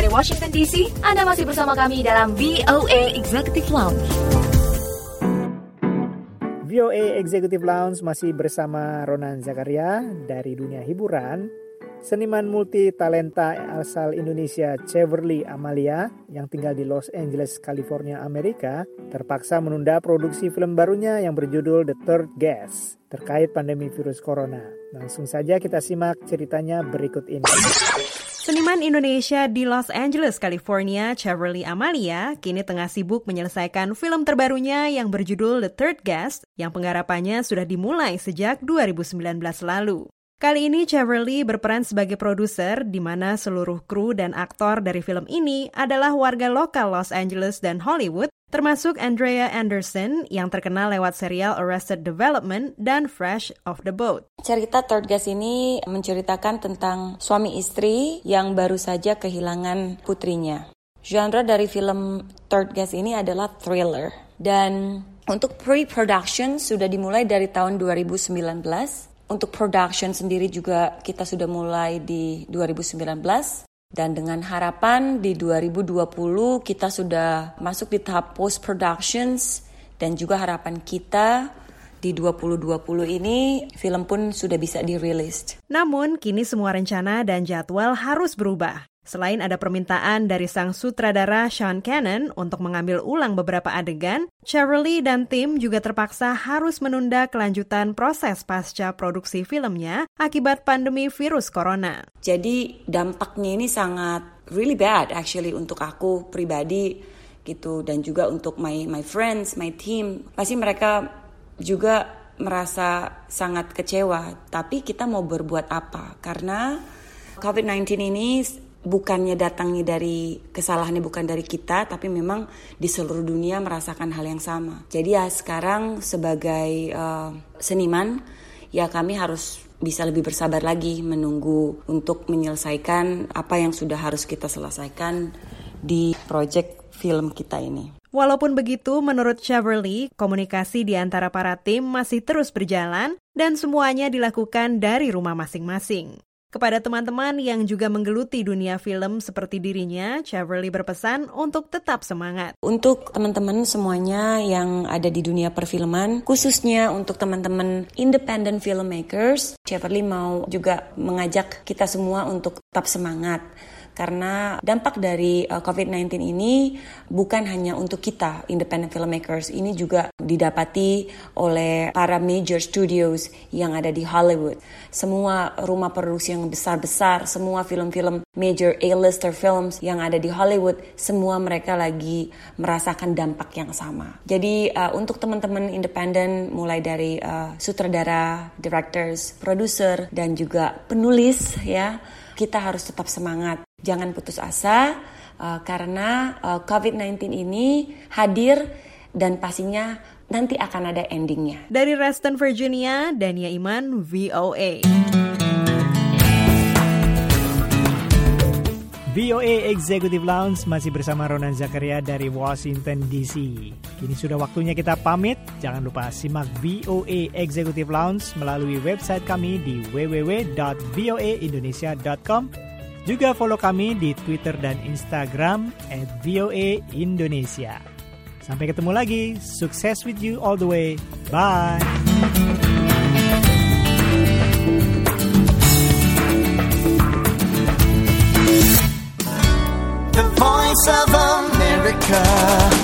dari Washington DC, Anda masih bersama kami dalam VOA Executive Lounge. VOA Executive Lounge masih bersama Ronan Zakaria dari dunia hiburan. Seniman multi talenta asal Indonesia Cheverly Amalia yang tinggal di Los Angeles, California, Amerika, terpaksa menunda produksi film barunya yang berjudul The Third Guest terkait pandemi virus corona. Langsung saja kita simak ceritanya berikut ini. Seniman Indonesia di Los Angeles, California, Cheverly Amalia, kini tengah sibuk menyelesaikan film terbarunya yang berjudul The Third Guest, yang penggarapannya sudah dimulai sejak 2019 lalu. Kali ini Cheverly berperan sebagai produser, di mana seluruh kru dan aktor dari film ini adalah warga lokal Los Angeles dan Hollywood, termasuk Andrea Anderson yang terkenal lewat serial Arrested Development dan Fresh Off the Boat. Cerita Third Guest ini menceritakan tentang suami istri yang baru saja kehilangan putrinya. Genre dari film Third Guest ini adalah thriller. Dan untuk pre-production sudah dimulai dari tahun 2019. Untuk production sendiri juga kita sudah mulai di 2019. Dan dengan harapan di 2020 kita sudah masuk di tahap post-productions. Dan juga harapan kita di 2020 ini film pun sudah bisa dirilis. Namun kini semua rencana dan jadwal harus berubah. Selain ada permintaan dari sang sutradara Sean Cannon untuk mengambil ulang beberapa adegan, Cheverly dan tim juga terpaksa harus menunda kelanjutan proses pasca produksi filmnya akibat pandemi virus corona. Jadi dampaknya ini sangat really bad actually untuk aku pribadi gitu, dan juga untuk my friends, my team. Pasti mereka juga merasa sangat kecewa, tapi kita mau berbuat apa? Karena COVID-19 ini bukannya datangnya dari kesalahannya bukan dari kita, tapi memang di seluruh dunia merasakan hal yang sama. Jadi ya sekarang sebagai seniman, ya kami harus bisa lebih bersabar lagi menunggu untuk menyelesaikan apa yang sudah harus kita selesaikan di proyek film kita ini. Walaupun begitu, menurut Cheverly, komunikasi di antara para tim masih terus berjalan dan semuanya dilakukan dari rumah masing-masing. Kepada teman-teman yang juga menggeluti dunia film seperti dirinya, Cheverly berpesan untuk tetap semangat. Untuk teman-teman semuanya yang ada di dunia perfilman, khususnya untuk teman-teman independent filmmakers, Cheverly mau juga mengajak kita semua untuk tetap semangat. Karena dampak dari COVID-19 ini bukan hanya untuk kita, independent filmmakers. Ini juga didapati oleh para major studios yang ada di Hollywood. Semua rumah produksi yang besar-besar, semua film-film major A-lister films yang ada di Hollywood, semua mereka lagi merasakan dampak yang sama. Jadi untuk teman-teman independen, mulai dari sutradara, directors, produser, dan juga penulis, ya, kita harus tetap semangat. Jangan putus asa karena COVID-19 ini hadir dan pastinya nanti akan ada endingnya. Dari Reston, Virginia, Dania Iman, VOA. VOA Executive Lounge masih bersama Ronan Zakaria dari Washington DC. Kini sudah waktunya kita pamit. Jangan lupa simak VOA Executive Lounge melalui website kami di www.voaindonesia.com. Juga follow kami di Twitter dan Instagram @VOA Indonesia. Sampai ketemu lagi. Sukses with you all the way. Bye. The Voice of America.